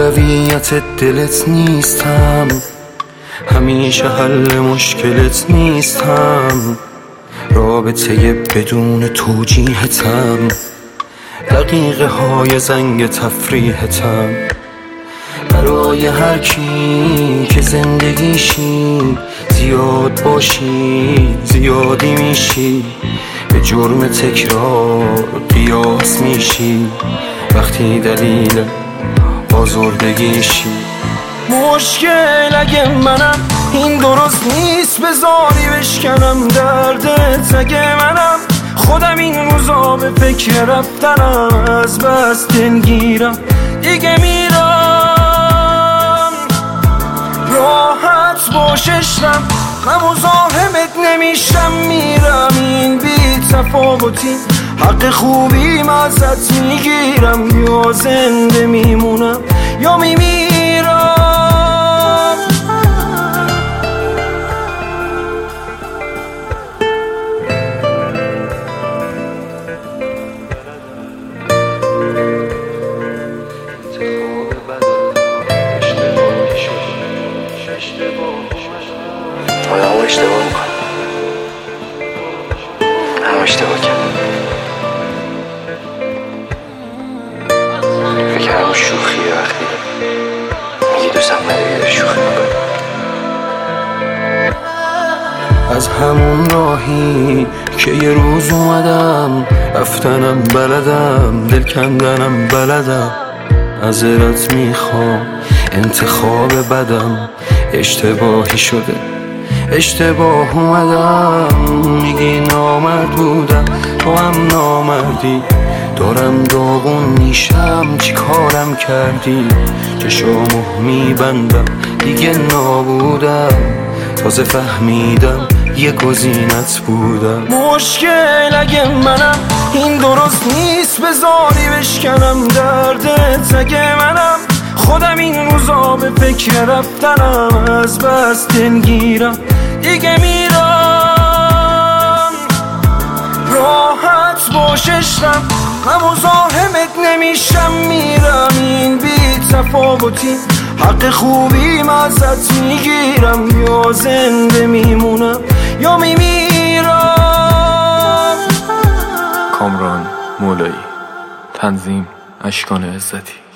اولویت دلت نیستم، همیشه حل مشکلت نیستم، رابطه بدون توجیهتم، دقیقه های زنگ تفریحتم. برای هر کی که زندگیشی زیاد باشی زیادی میشی، به جرم تکرار قیاس میشی وقتی دلیل آزردگیشی. مشکل اگه منم این درست نیست، بذاری بشکنم دردت اگه منم خودم این روزا به فکر رفتنم، از بس دلگیرم دیگه میرم. راحت باش عشقم، غم و زاحمت نمیشم، میرم این بی تفاوتی، حق خوبیم ازت میگیرم، یا زنده میمونم یا میمیرم. آدم اشتباه میکنه، هم اشتباه کرد، فکرم شوخیه وقتی میگی دوستم نداری شوخی میکنی. از همون راهی که یه روز اومدم رفتنم بلدم، دل کندنم بلدم، معذرت میخوام انتخاب بدم، اشتباهی شده اشتباه اومدم. میگی نامرد بودم تو هم نامردی، دارم داغون میشم چی کارم کردی، چشامو میبندم دیگه نابودم، تازه فهمیدم یه گزینت بودم. مشکل اگه منم این درست نیست، بذاری بشکنم دردت اگه منم خودم این روزا به فکر رفتنم، از بس دلگیرم دیگه میرم. راحت باش عشقم، غم و زاحمت نمیشم، میرم این بی تفاوتی، حق خوبیم ازت میگیرم، یا زنده میمونم یا میمیرم. کامران مولایی، تنظیم اشکان عزتی.